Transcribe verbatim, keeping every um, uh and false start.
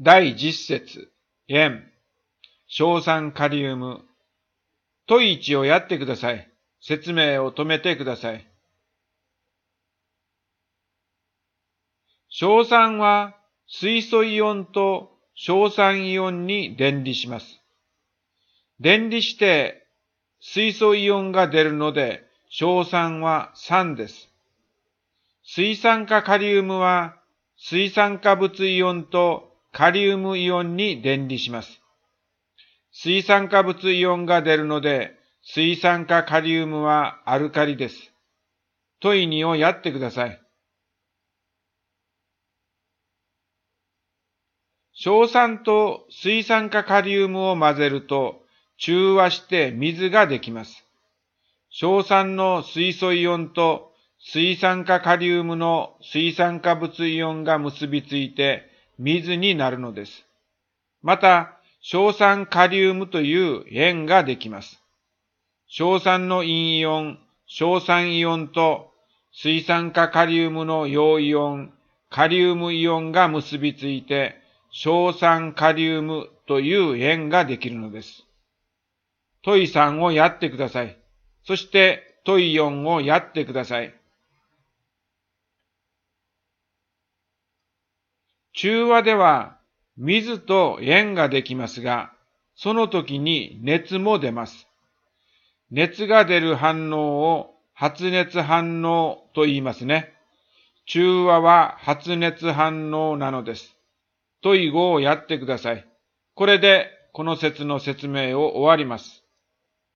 第十節、塩、硝酸カリウム、問い一をやってください。説明を止めてください。硝酸は水素イオンと硝酸イオンに電離します。電離して水素イオンが出るので、硝酸は酸です。水酸化カリウムは水酸化物イオンとカリウムイオンに電離します。水酸化物イオンが出るので、水酸化カリウムはアルカリです。問いにをやってください。硝酸と水酸化カリウムを混ぜると中和して水ができます。硝酸の水素イオンと水酸化カリウムの水酸化物イオンが結びついて水になるのです。また、硝酸カリウムという塩ができます。硝酸の陰イオン、硝酸イオンと水酸化カリウムの陽イオン、カリウムイオンが結びついて硝酸カリウムという塩ができるのです。問いさんをやってください。そして問いよんをやってください。中和では水と塩ができますが、その時に熱も出ます。熱が出る反応を発熱反応と言いますね。中和は発熱反応なのです。問いごをやってください。これでこの説の説明を終わります。